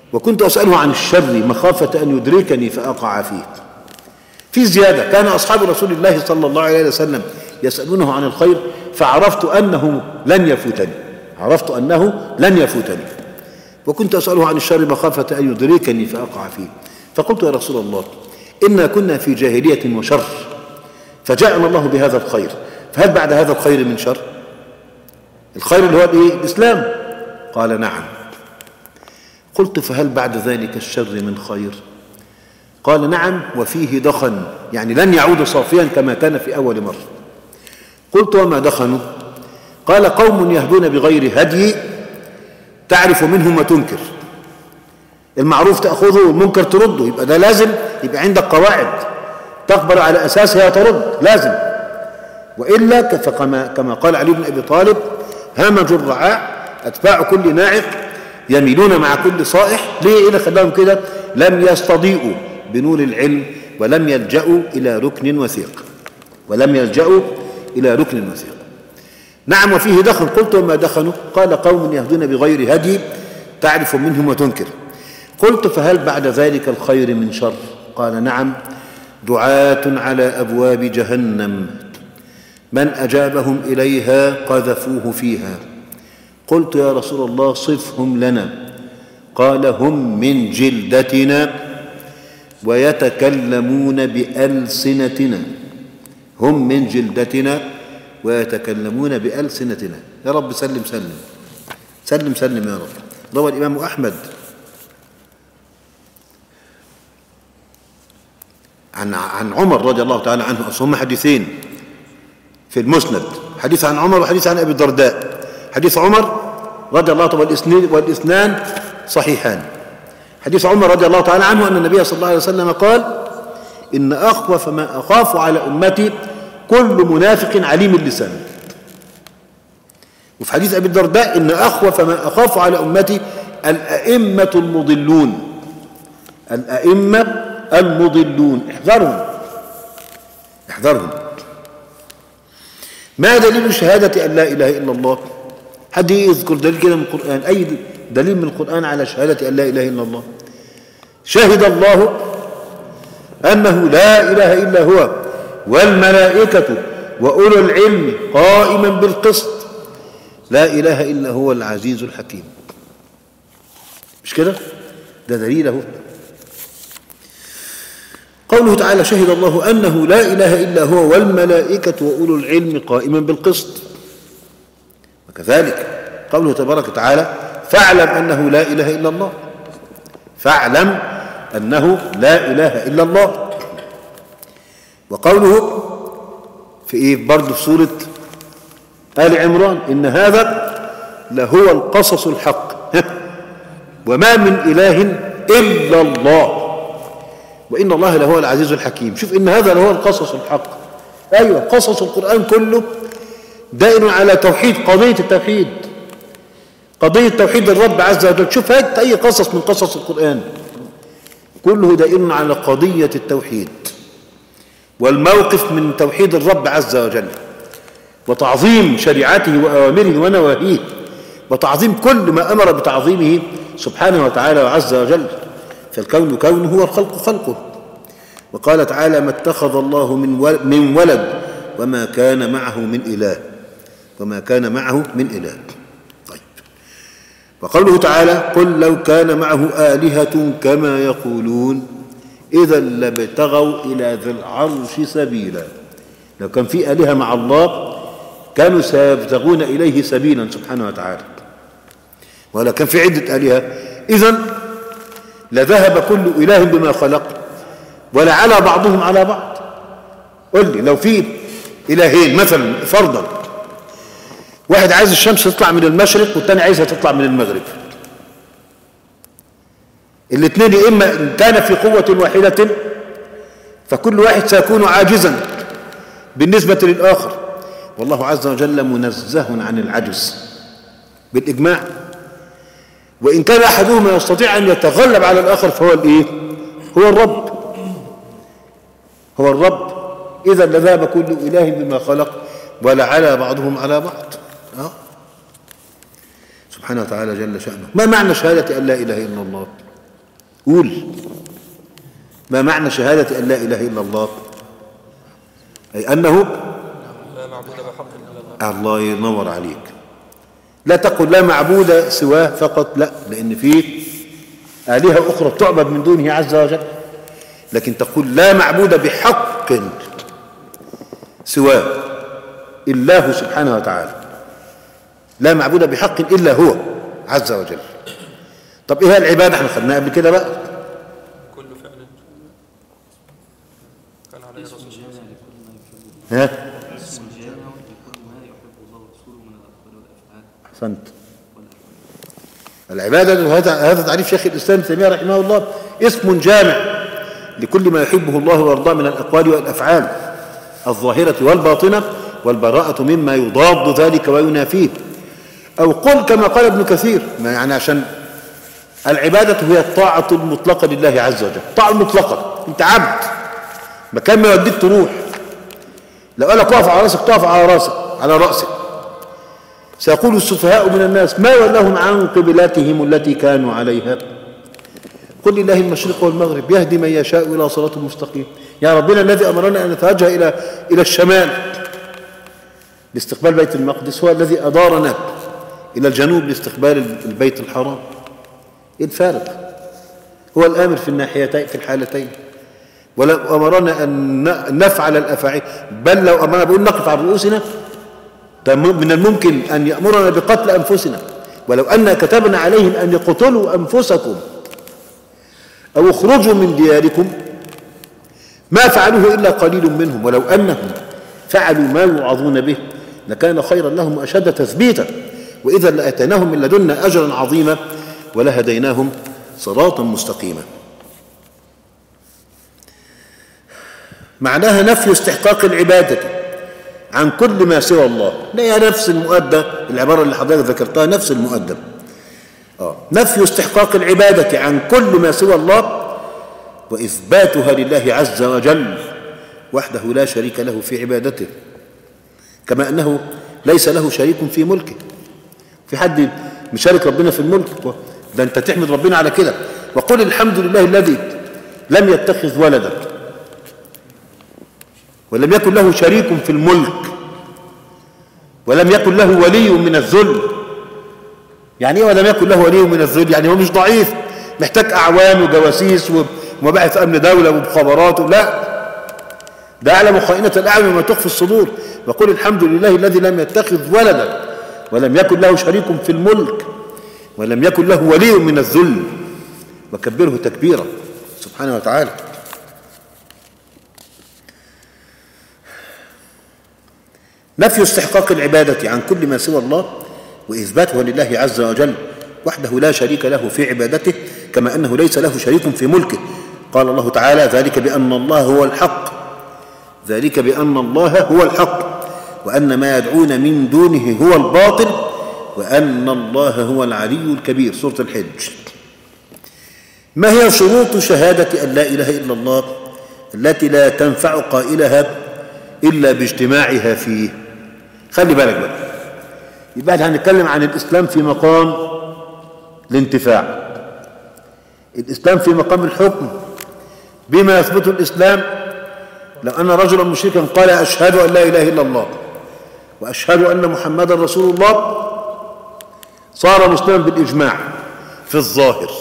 وكنت أسأله عن الشر مخافة أن يدركني فأقع فيه. في زيادة: كان أصحاب رسول الله صلى الله عليه وسلم يسألونه عن الخير فعرفت أنه لن يفوتني وكنت أسأله عن الشر مخافة أن يدركني فأقع فيه. فقلت: يا رسول الله، إنا كنا في جاهلية وشر، فجاءنا الله بهذا الخير، فهل بعد هذا الخير من شر؟ الخير اللي هو الإسلام. قال: نعم. قلت: فهل بعد ذلك الشر من خير؟ قال: نعم، وفيه دخن، يعني لن يعود صافيا كما كان في أول مرة. قلت: وما دخنوا؟ قال: قوم يهدون بغير هدي تعرف منهم ما تنكر. المعروف تأخذه والمنكر ترده، يبقى ده لازم يبقى عندك قواعد تقبل على أساسها ترد، لازم، وإلا كما قال علي بن أبي طالب: همج الرعاع أتباع كل ناعق يميلون مع كل صائح. ليه؟ إيه اللي خلاهم كده؟ لم يستضيئوا بنور العلم ولم يلجأوا إلى ركن وثيق. نعم، وفيه دخن. قلت: وما دخنوا؟ قال: قوم يهدون بغير هدي تعرف منهم وتنكر. قلت: فهل بعد ذلك الخير من شر؟ قال: نعم، دعاة على أبواب جهنم من أجابهم إليها قذفوه فيها. قلت: يا رسول الله، صفهم لنا. قال: هم من جلدتنا ويتكلمون بألسنتنا. يا رب سلم يا رب. روى الإمام أحمد عن عمر رضي الله تعالى عنه، هم حديثين في المسند، حديث عن عمر وحديث عن أبي الدرداء. حديث عمر رضي الله تعالى والإثنان صحيحان. حديث عمر رضي الله تعالى عنه أن النبي صلى الله عليه وسلم قال: إن أخوف ما أخاف على أمتي كل منافق عليم اللسان. وفي حديث أبي الدرداء: إن أخوف ما أخاف على أمتي الأئمة المضلون. احذرهم. ما دليل شهادة أن لا إله إلا الله؟ حد يذكر دليل كده من القرآن، أي دليل من القرآن على شهادة أن لا إله إلا الله؟ شهد الله أنه لا إله إلا هو والملائكة وأولو العلم قائما بالقسط لا إله إلا هو العزيز الحكيم. مش كده؟ ده دليله. قوله تعالى: شهد الله أنه لا إله إلا هو والملائكة وأولو العلم قائما بالقسط. وكذلك قوله تبارك وتعالى: فاعلم أنه لا إله إلا الله. فاعلم أنه لا إله إلا الله. وقوله في برضه في سورة آل عمران: إن هذا لهو القصص الحق وما من إله إلا الله وإن الله لهو العزيز الحكيم. شوف، إن هذا لهو القصص الحق. أيوة، قصص القرآن كله دائر على توحيد، قضية توحيد الرب عز وجل. شوف هات أي قصص من قصص القرآن كله دائر على قضية التوحيد والموقف من توحيد الرب عز وجل وتعظيم شريعته وأوامره ونواهيه وتعظيم كل ما أمر بتعظيمه سبحانه وتعالى وعز وجل. فالكون كونه والخلق خلقه. وقال تعالى: ما اتخذ الله من ولد وما كان معه من إله. طيب. وقوله تعالى: قل لو كان معه آلهة كما يقولون إذا لابتغوا إلى ذي العرش سبيلا. لو كان في آلهة مع الله كانوا سيبتغون إليه سبيلا سبحانه وتعالى. ولا كان في عدة آلهة إذن لذهب كل إله بما خلق ولعلى بعضهم على بعض. قل لي، لو في إلهين مثلا فرضا، واحد عايز الشمس تطلع من المشرق والثاني عايزها تطلع من المغرب، الاثنين إما كان في قوة واحدة فكل واحد سيكون عاجزا بالنسبة للآخر، والله عز وجل منزه عن العجز بالإجماع. وإن كان أحدهما يستطيع أن يتغلب على الآخر فهو الإيه؟ هو الرب. إذا لذهب كل إله بما خلق ولعلى بعضهم على بعض. سبحانه وتعالى جل شأنه. ما معنى شهادة أن لا إله إلا الله؟ قول ما معنى شهادة أن لا إله إلا الله؟ أي أنه لا معبود بحق إلا الله. الله ينور عليك. لا تقل لا معبود سواه فقط، لا، لأن فيه آلهة أخرى تعبد من دونه عز وجل، لكن تقول لا معبود بحق سواه إلا سبحانه وتعالى، لا معبود بحق إلا هو عز وجل. طب إيه العبادة؟ احنا خدناها قبل كده بقى. كل فعل كان عليه الرسول. ها؟ اسم جامع لكل ما يحب الله ورسوله من الأقوال والأفعال. أحسنت. العبادة هذا تعريف شيخ الإسلام ابن تيمية رحمه الله، اسم جامع لكل ما يحبه الله ويرضاه من الأقوال والأفعال الظاهرة والباطنة، والبراءة مما يضاد ذلك وينافيه. أو قل كما قال ابن كثير، ما يعني عشان العبادة هي الطاعة المطلقة لله عز وجل، الطاعة المطلقة، أنت عبد، مكان ما يوديك تروح. لو قال لك اقف على راسك تقف على راسك. سيقول السفهاء من الناس ما ولاهم عن قبلتهم التي كانوا عليها، قل لله المشرق والمغرب يهدي من يشاء إلى صراط مستقيم. يا ربنا الذي أمرنا أن نتوجه إلى الشمال لاستقبال بيت المقدس هو الذي أدارنا إلى الجنوب لاستقبال البيت الحرام. إيه الفارق؟ هو الآمر في الناحيتين في الحالتين. ولو أمرنا أن نفعل الأفاعيل، بل لو أمرنا بقول نقف على رؤوسنا، من الممكن أن يأمرنا بقتل أنفسنا. ولو أن كتبنا عليهم أن يقتلوا أنفسكم أو اخرجوا من دياركم ما فعلوه إلا قليل منهم، ولو أنهم فعلوا ما يوعظون به لكان خيرا لهم وأشد تثبيتا، وإذا لآتيناهم من لدنا أجرا عظيما ولهديناهم صراطا مستقيما. معناها نفي استحقاق العبادة عن كل ما سوى الله. لا، هي نفس المؤدى، العبارة اللي حضرتك ذكرتها نفس المؤدى. نفي استحقاق العبادة عن كل ما سوى الله وإثباتها لله عز وجل وحده لا شريك له في عبادته، كما أنه ليس له شريك في ملكه. في حد مشارك ربنا في الملك؟ ده أنت تحمد ربنا على كده. وقل الحمد لله الذي لم يتخذ ولدا ولم يكن له شريك في الملك ولم يكن له ولي من الذل. يعني ايه ولم يكن له ولي من الذل؟ يعني هو مش ضعيف محتاج اعوان وجواسيس ومباحث امن دوله ومخابرات، لا، ده يعلم خائنة الاعين وما تخفي الصدور. وقل الحمد لله الذي لم يتخذ ولدا ولم يكن له شريك في الملك ولم يكن له ولي من الذل وكبره تكبيرا سبحانه وتعالى. نفي استحقاق العبادة عن كل ما سوى الله وإثباتها لله عز وجل وحده لا شريك له في عبادته، كما أنه ليس له شريك في ملكه. قال الله تعالى ذلك بأن الله هو الحق، ذلك بأن الله هو الحق وأن ما يدعون من دونه هو الباطل وأن الله هو العلي الكبير. سورة الحج. ما هي شروط شهادة أن لا إله إلا الله التي لا تنفع قائلها إلا باجتماعها فيه؟ خلي بالك بقى، يبقى هنتكلم عن الإسلام في مقام الانتفاع، الإسلام في مقام الحكم بما يثبته الإسلام. لو أن رجلا مشركا قال أشهد أن لا إله إلا الله وأشهد أن محمدا رسول الله صار مسلما بالإجماع في الظاهر،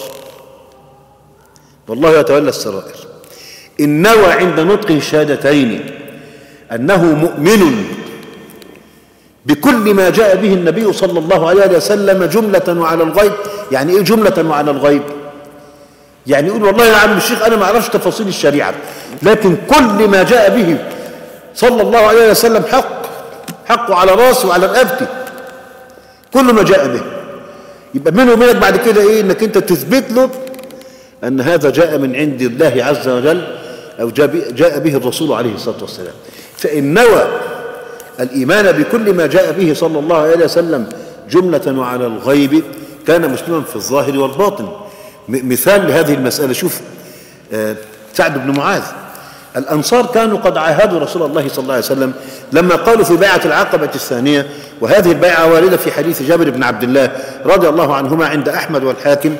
والله يتولى السرائر. إن نوى عند نطقه الشهادتين أنه مؤمن بكل ما جاء به النبي صلى الله عليه وسلم جملة وعلى الغيب. يعني إيه جملة وعلى الغيب؟ يعني يقول والله يا عم الشيخ أنا ما أعرفش تفاصيل الشريعة، لكن كل ما جاء به صلى الله عليه وسلم حقه على راسي وعلى رقبتي، كل ما جاء به. يبقى منه وبينك بعد كده إيه؟ إنك أنت تثبت له أن هذا جاء من عند الله عز وجل أو جاء به الرسول عليه الصلاة والسلام. فإن نوى الإيمان بكل ما جاء به صلى الله عليه وسلم جملة وعلى الغيب كان مسلما في الظاهر والباطن. مثال لهذه المسألة، شوف سعد بن معاذ. الأنصار كانوا قد عاهدوا رسول الله صلى الله عليه وسلم لما قالوا في بيعة العقبة الثانية، وهذه البيعة واردة في حديث جابر بن عبد الله رضي الله عنهما عند أحمد والحاكم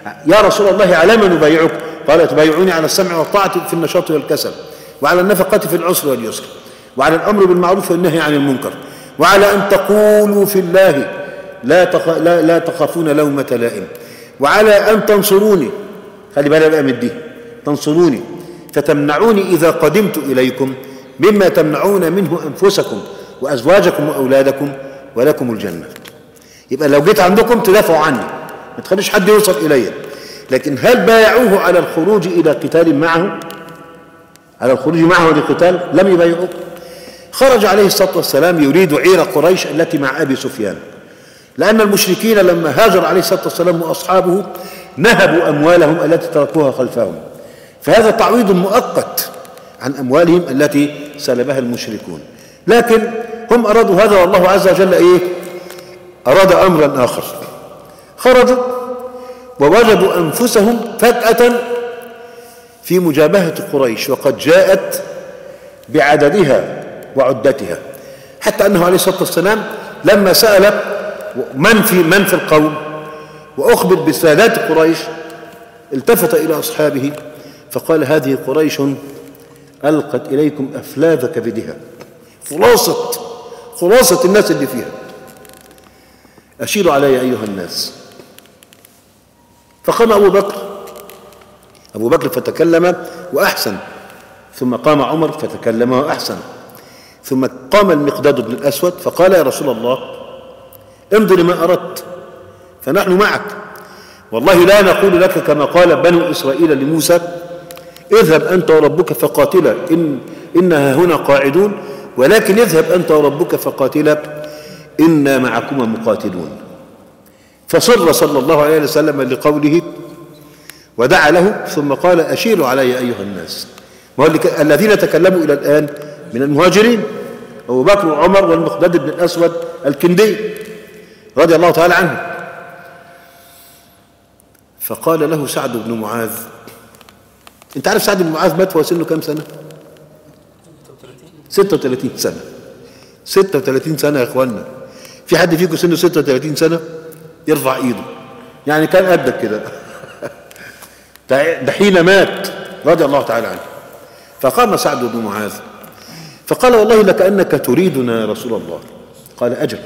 يا رسول الله على ما نبايعك؟ قال تبايعوني على السمع والطاعة في النشاط والكسل، وعلى النفقة في العسر واليسر، وعلى الأمر بالمعروف والنهي عن المنكر، وعلى أن تقولوا في الله لا تخافون لومة لائم، وعلى أن تنصروني، خلي بالك بقى من دي، تنصروني فتمنعوني إذا قدمت إليكم مما تمنعون منه أنفسكم وأزواجكم وأولادكم ولكم الجنة. يبقى لو جيت عندكم تدافعوا عني، ما تخليش حد يوصل إلي. لكن هل بايعوه على الخروج إلى قتال معه؟ على الخروج معه لقتال؟ لم يبايعوه. خرج عليه الصلاة والسلام يريد عير قريش التي مع أبي سفيان، لأن المشركين لما هاجر عليه الصلاة والسلام وأصحابه نهبوا أموالهم التي تركوها خلفهم، فهذا تعويض مؤقت عن أموالهم التي سلبها المشركون. لكن هم أرادوا هذا، والله عز وجل أراد أمرا آخر. خرجوا ووجدوا أنفسهم فجأة في مجابهة قريش، وقد جاءت بعددها وعدتها، حتى أنه عليه الصلاة والسلام لما سأل من في القوم وأخبر بسادات قريش التفت إلى أصحابه فقال: هذه قريش ألقت إليكم أفلاذ كبدها، خلاصة الناس اللي فيها، أشيروا علي أيها الناس. فقام أبو بكر فتكلم وأحسن، ثم قام عمر فتكلم وأحسن، ثم قام المقداد بن الأسود فقال: يا رسول الله امضي لما أردت فنحن معك، والله لا نقول لك كما قال بنو إسرائيل لموسى: اذهب أنت وربك فقاتلا إنها هنا قاعدون، ولكن اذهب أنت وربك فقاتلا إنا معكما مقاتلون. فصر صلى الله عليه وسلم لقوله ودعا له، ثم قال: أشيروا علي أيها الناس. الذين تكلموا إلى الآن من المهاجرين أبو بكر وعمر والمقداد بن الأسود الكندي رضي الله تعالى عنه. فقال له سعد بن معاذ، انت عارف سعد بن معاذ مات وهو سنه كام سنة؟ 36 سنة. 36 سنة يا اخوانا. في حد فيكم سنه 36 سنة يرفع ايده؟ يعني كان قدك كده. ده حين مات رضي الله تعالى عنه. فقام سعد بن معاذ فقال: والله لكأنك تريدنا يا رسول الله. قال: أجل.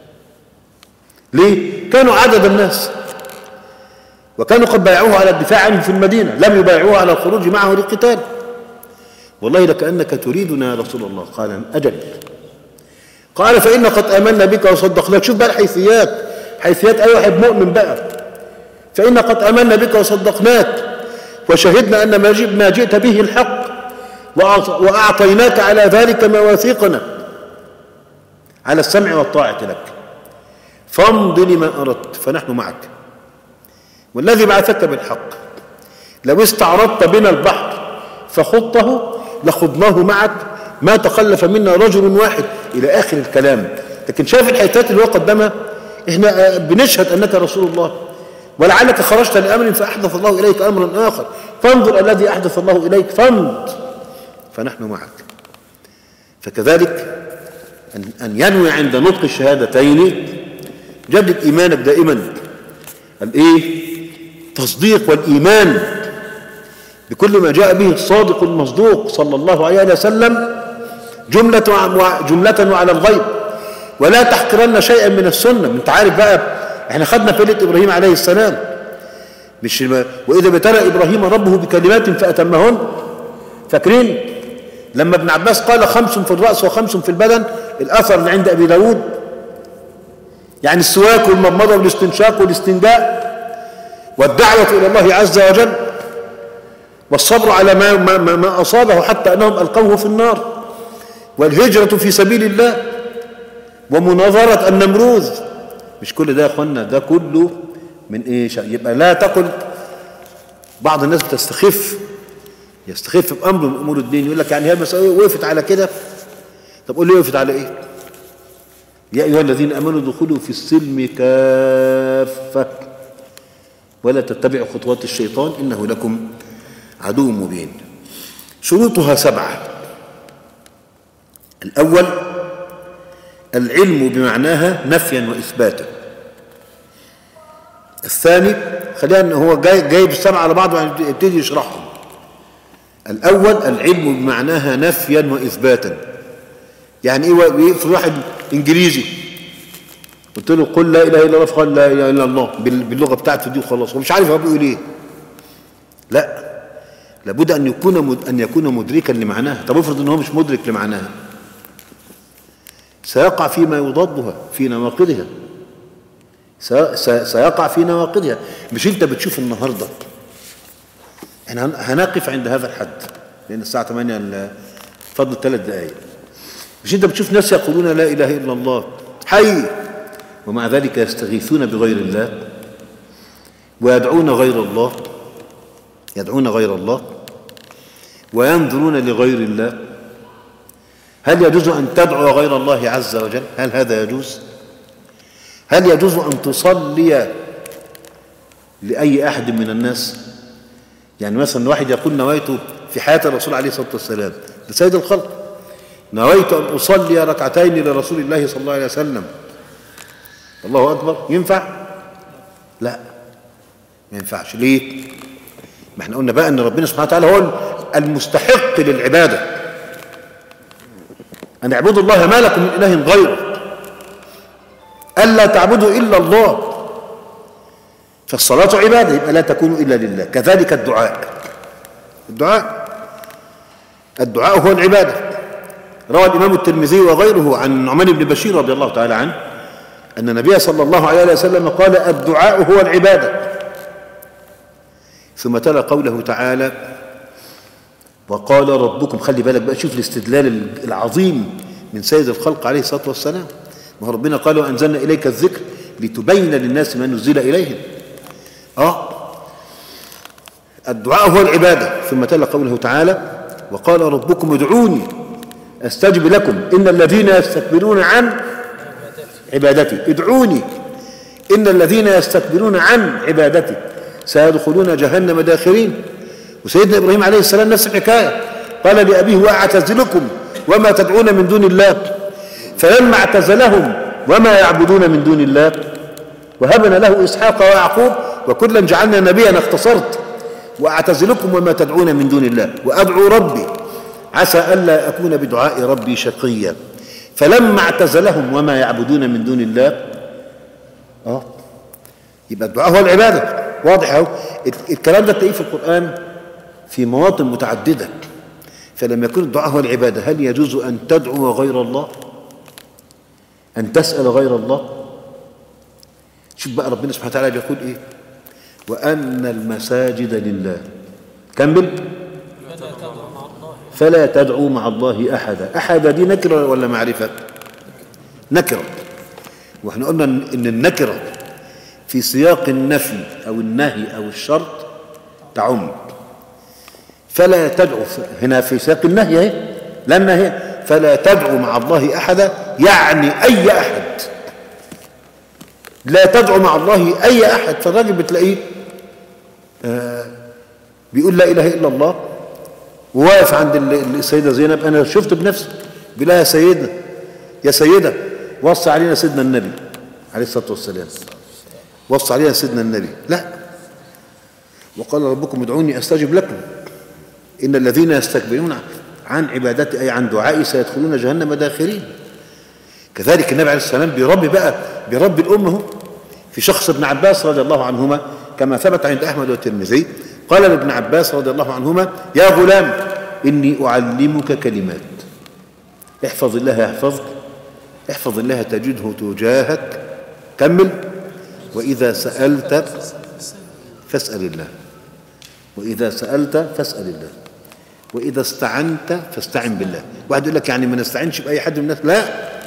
ليه؟ كانوا عدد الناس، وكانوا قد بايعوه على الدفاع عنه في المدينة، لم يبايعوه على الخروج معه للقتال. والله لكأنك تريدنا يا رسول الله. قال: أجل. قال: فإن قد آمنا بك وصدقناك. شوف بقى الحيثيات، حيثيات أي واحد مؤمن بقى. فإن قد آمنا بك وصدقناك وشهدنا أن ما جئت به الحق، وأعطيناك على ذلك مواثيقنا على السمع والطاعة لك، فامض لما أردت فنحن معك، والذي بعثك بالحق لو استعرضت بنا البحر فخضته لخضناه معك، ما تخلف منا رجل واحد، إلى آخر الكلام. لكن شايف الحيثيات اللي هو قدمها، احنا بنشهد أنك رسول الله، ولعلك خرجت لأمر فأحدث الله إليك أمرا آخر، فانظر الذي أحدث الله إليك فامض فنحن معك. فكذلك أن ينوي عند نطق الشهادتين جدد إيمانك دائما، تصديق والإيمان بكل ما جاء به الصادق المصدوق صلى الله عليه وسلم جملة وعلى الغيب، ولا تحقرن شيئا من السنة. انت عارف بقى احنا خدنا في ليلة إبراهيم عليه السلام، مش وإذا ابتلى إبراهيم ربه بكلمات فأتمهن، فاكرين لما ابن عباس قال 5 في الرأس و5 في البدن، الأثر اللي عند أبي داود، يعني السواك والمضمضة والاستنشاق والاستنجاء، والدعوة إلى الله عز وجل، والصبر على ما أصابه حتى أنهم ألقوه في النار، والهجرة في سبيل الله، ومناظرة النمروذ. مش كل ده يا أخوانا، ده كله من يبقى لا تقل. بعض الناس يستخف بأمر من أمور الدين، يقول لك يعني هي المسألة وقفت على كده. طب قول لي وقفت على إيه؟ يا أيها الذين آمنوا ادخلوا في السلم كافة ولا تتبعوا خطوات الشيطان إنه لكم عدو مبين. شروطها 7. الأول العلم بمعناها نفيا وإثباتا. الثاني خلينا ان هو جايب السبعه على بعض ويبتدي يشرحهم. الاول العلم بمعناها نفيا واثباتا. يعني ايه؟ يفرض واحد انجليزي قلت له قل لا اله الا الله، فقال لا اله الا الله باللغه بتاعته دي وخلاص، هو مش عارف هو بيقول ايه. لا، لابد ان يكون مدركا لمعناها. طب افرض ان هو مش مدرك لمعناها، سيقع فيما يضادها في نواقضها، سيقع في نواقضها. مش انت بتشوف النهارده، احنا هنقف عند هذا الحد لان الساعه 8 فضل 3 دقائق. مش انت بتشوف ناس يقولون لا اله الا الله حي، ومع ذلك يستغيثون بغير الله ويدعون غير الله، يدعون غير الله وينظرون لغير الله. هل يجوز أن تدعو غير الله عز وجل؟ هل هذا يجوز؟ هل يجوز أن تصلي لأي أحد من الناس؟ يعني مثلا واحد يقول نويت في حياة الرسول عليه الصلاة والسلام لسيد الخلق، نويت أن أصلي ركعتين لرسول الله صلى الله عليه وسلم، الله أكبر، ينفع؟ لا، ما ينفعش. ليه؟ ما احنا قلنا بقى ان ربنا سبحانه وتعالى هو المستحق للعباده، ان اعبدوا الله ما لكم من اله غيره، الا تعبدوا الا الله. فالصلاه عباده، يبقى لا تكون الا لله. كذلك الدعاء هو العباده. روى الامام الترمذي وغيره عن النعمان بن بشير رضي الله تعالى عنه ان النبي صلى الله عليه وسلم قال الدعاء هو العباده. ثم تلا قوله تعالى وقال ربكم. خلي بالك بقى، شوف الاستدلال العظيم من سيد الخلق عليه الصلاة والسلام. ما ربنا قال وأنزلنا إليك الذكر لتبين للناس ما نزل إليهم. الدعاء هو العبادة. ثم تلا قوله تعالى وقال ربكم ادعوني أستجب لكم إن الذين يستكبرون عن عبادتي، ادعوني إن الذين يستكبرون عن عبادتي سيدخلون جهنم داخرين. وسيدنا إبراهيم عليه السلام نفس الحكاية، قال لأبيه وأعتزلكم وما تدعون من دون الله، فلما اعتزلهم وما يعبدون من دون الله وهبنا له إسحاق ويعقوب وكلا جعلنا نبيا. اختصرت وأعتزلكم وما تدعون من دون الله وأدعو ربي عسى ألا أكون بدعاء ربي شقيا. فلما اعتزلهم وما يعبدون من دون الله، يبقى الدعاء هو العبادة. واضح اهو. الكلام ده تلاقيه في القرآن في مواطن متعددة. فلما يكون الدعاء هو العبادة، هل يجوز أن تدعو غير الله؟ أن تسأل غير الله؟ شوف بقى ربنا سبحانه وتعالى بيقول إيه؟ وأن المساجد لله. كمل. فلا تدعوا مع الله أحدا. أحدا دي نكرة ولا معرفة؟ نكرة. وإحنا قلنا إن النكرة في سياق النفي أو النهي أو الشرط تعم. فلا تدعو هنا في سياق النهي اهي، لأن هي فلا تدعو مع الله أحدا، يعني أي أحد. لا تدعو مع الله أي أحد. فالراجل بتلاقيه بيقول لا إله إلا الله وواقف عند السيدة زينب. أنا شفت بنفسي بيقول لها يا سيدنا يا سيدة وصى علينا سيدنا النبي عليه الصلاة والسلام، وصى علينا سيدنا النبي. لا، وقال ربكم ادعوني أستجب لكم إن الذين يستكبرون عن عبادتي أي عن دعائي سيدخلون جهنم داخرين. كذلك النبي عليه الصلاة والسلام برب الأمة في شخص ابن عباس رضي الله عنهما كما ثبت عند أحمد والترمذي. قال لابن عباس رضي الله عنهما يا غلام إني أعلمك كلمات احفظ الله يحفظك، احفظ الله تجده تجاهك. كمل. وإذا سألت فاسأل الله، وإذا سألت فاسأل الله، وإذا استعنت فاستعن بالله. واحد يقول لك يعني ما نستعنش بأي حد من الناس. لا،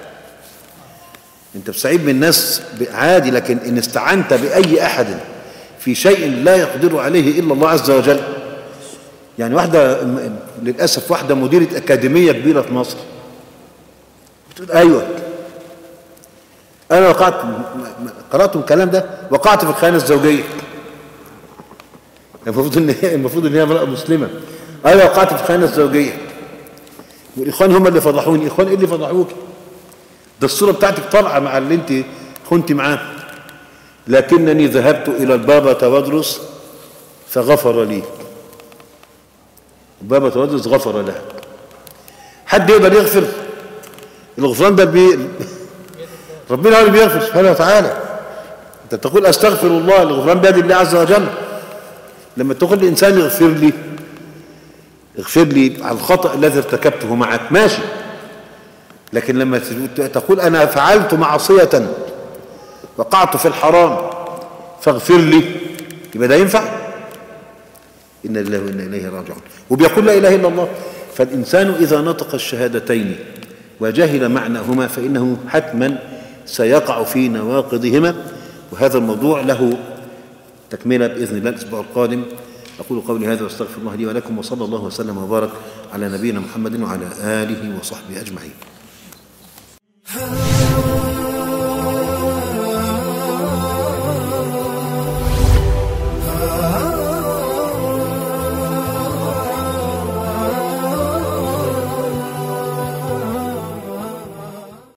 أنت بتستعين بالناس عادي، لكن إن استعنت بأي أحد في شيء لا يقدر عليه إلا الله عز وجل. يعني واحدة للأسف واحدة مديرة أكاديمية كبيرة في مصر بتقول أيوة أنا قرأت الكلام ده، وقعت في الخيانة الزوجية. المفروض إن هي امرأة مسلمة. أيوة وقعت في الخيانة الزوجية، والإخوان هم اللي فضحوني. إخوان إيه اللي فضحوك؟ ده الصورة بتاعتك طالعة مع اللي أنت كنت معاه. لكنني ذهبت إلى البابا تودرس فغفر لي. البابا تودرس غفر له. حد يقدر يغفر؟ الغفران ده ربنا هو اللي بيغفر سبحانه وتعالى. انت تقول استغفر الله، الغفران بيد الله عز وجل. لما تقول الانسان اغفر لي على الخطأ الذي ارتكبته معك ماشي، لكن لما تقول انا فعلت معصية وقعت في الحرام فاغفر لي، يبقى ده ينفع؟ إنا لله وإنا إليه راجعون. وبيقول لا إله إلا الله. فالإنسان إذا نطق الشهادتين وجهل معناهما فإنه حتما سيقع في نواقضهما، وهذا الموضوع له تكملة بإذن الله الأسبوع القادم. أقول قولي هذا واستغفر الله لي ولكم، وصلى الله وسلم وبارك على نبينا محمد وعلى آله وصحبه أجمعين.